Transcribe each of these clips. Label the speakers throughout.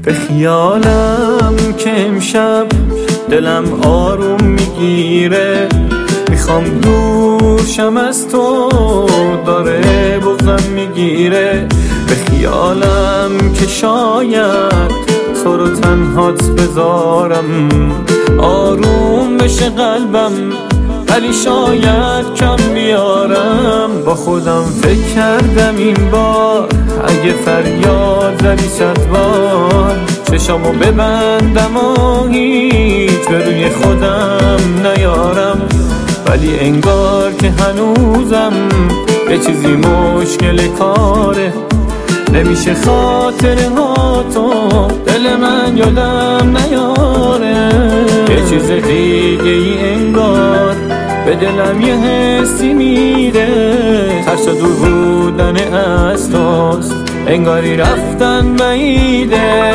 Speaker 1: به خیالم که امشب دلم آروم میگیره، میخوام دورشم از تو، داره بغضم میگیره. به خیالم که شاید تو رو تنهات بذارم، آروم بشه قلبم، ولی شاید کم بیارم. با خودم فکر کردم این بار اگه فریاد زدی 100 بار، چشامو ببندم و هیچ به روی خودم نیارم. ولی انگار که هنوزم یه چیزی مشکل کاره، نمیشه خاطره ها تو دل من یادم نیاره. یه چیز دیگه ای انگار به دلم یه حسی میره، ترس دور بودن از توست، انگاری رفتن بعیده.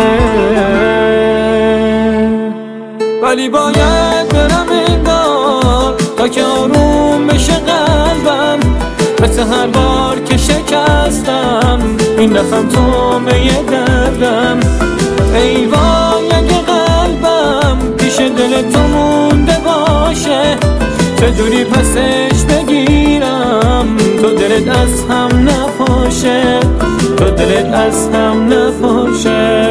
Speaker 1: ولی باید برم انگار تا که آروم بشه قلبم، مثل هر بار که شکستم این دفعم تو میه دردم. ای وای اگه قلبم پیش دل تو مونده باشه، چجوری پسش بگیرم تو دلت از هم نپاشه، تو دلت از هم نپاشه.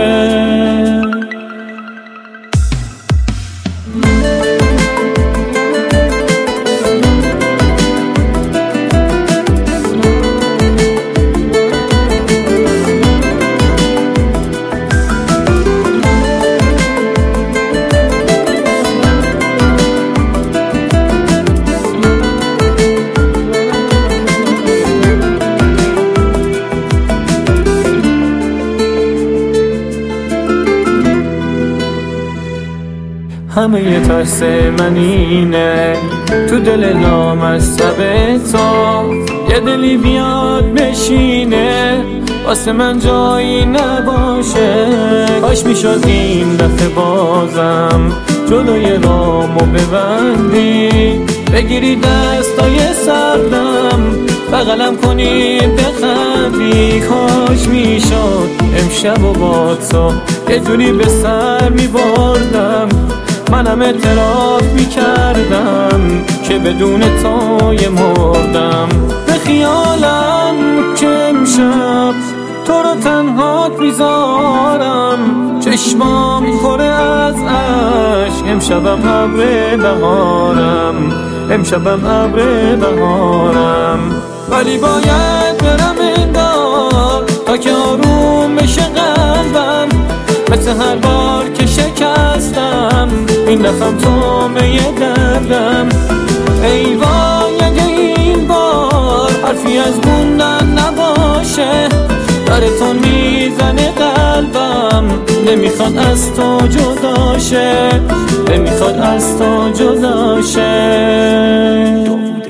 Speaker 1: همه ی ترس من اینه تو دل لامصب تو یه دلی بیاد بشینه، واسه من جایی نباشه. کاش میشد این دفعه بازم جلوی رامو ببندی، بگیری دستای سردم بغلم کنی بخندی. کاش میشد امشب و با تو یه جوری به سر میبردم، منم اعتراف میکردم که بدون تو مردم. به خیالم که امشب تو رو تنهات میذارم، چشمام پره از عشق، امشبم ابر بهارم، امشبم ابر بهارم. ولی باید برم انگار تا که آروم بشه قلبم، مثل هر بار که شکستم این دفعم تو میه دردم. ای وای اگه این بار حرفی از موندن نباشه، داره تون میزنه قلبم، نمیخواد از تو جدا شه، نمیخواد از تو جدا شه.